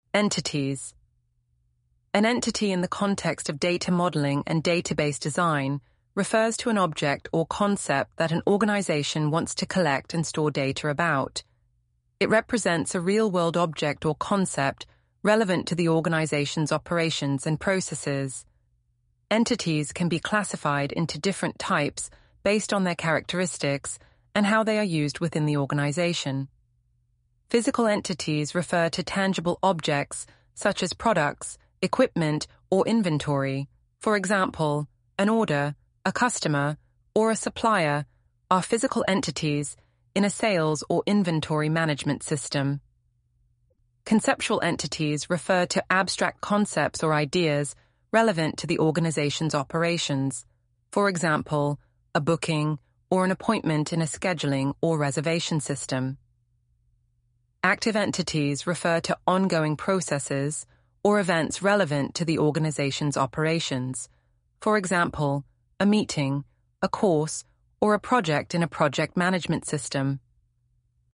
Entities. An entity in the context of data modeling and database design refers to an object or concept that an organization wants to collect and store data about. It represents a real-world object or concept relevant to the organization's operations and processes. Entities can be classified into different types based on their characteristics and how they are used within the organization. Physical entities refer to tangible objects such as products, equipment, or inventory. For example, an order, a customer, or a supplier are physical entities in a sales or inventory management system. Conceptual entities refer to abstract concepts or ideas relevant to the organization's operations. For example, a booking or an appointment in a scheduling or reservation system. Active entities refer to ongoing processes or events relevant to the organization's operations. For example, a meeting, a course, or a project in a project management system.